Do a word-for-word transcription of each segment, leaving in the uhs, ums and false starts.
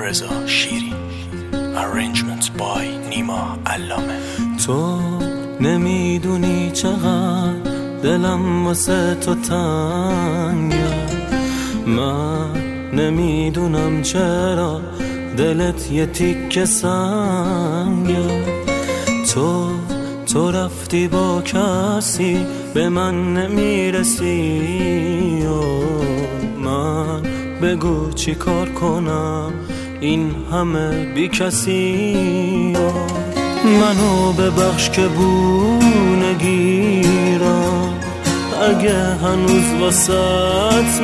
رضا شیرین. Arrangements by نیما علامه. تو نمیدونی چقدر دلم واسه تو تنگه، من نمیدونم چرا دلت یه تیکه سنگه. تو تو رفتی با کسی به من نمیرسی و من بگو چی کار کنم این همه بی کسی. منو ببخش که بونه گیرم، اگه هنوز واسط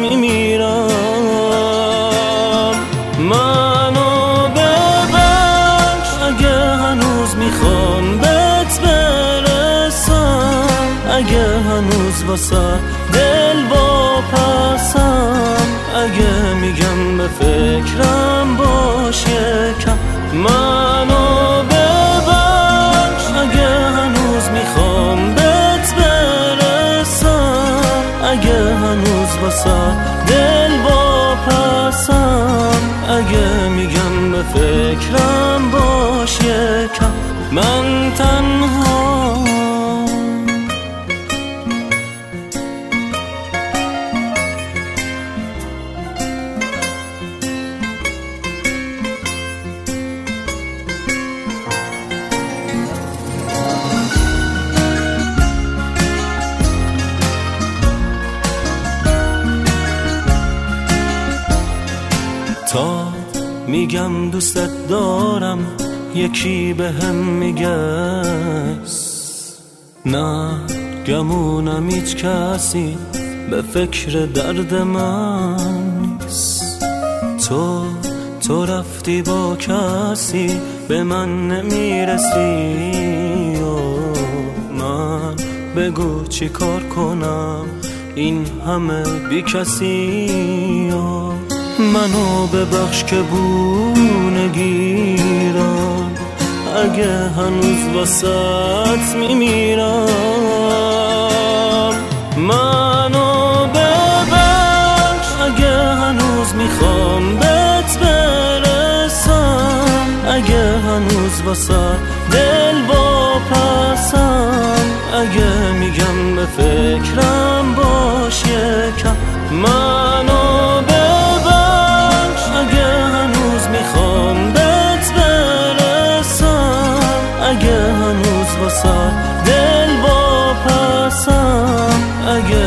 میمیرم. منو ببخش اگه هنوز میخوام بهت برسم، اگه هنوز واسط دل واپسم، اگه میگم به فکرم باش یکم. منو ببخش اگه هنوز میخوام بهت برسم، اگه هنوز واسه دل واپسم، اگه میگم به فکرم باش یکم. من تنها تا میگم دوستت دارم یکی به هم میگه نه، گمونم هیچ کسی به فکر درد من نیست. تو تو رفتی با کسی به من نمیرسی و من بگو چی کار کنم این همه بی کسی. منو ببخش که بونه گیرم، اگه هنوز واسط میمیرم. منو ببخش اگه هنوز میخوام بهت برسم، اگه هنوز واسط دل واپسم، اگه میگم به فکرم باش یکم. منو ببخش اگه هنوز میخوام بهت برسم، اگه هنوز واسه دل واپسم، اگه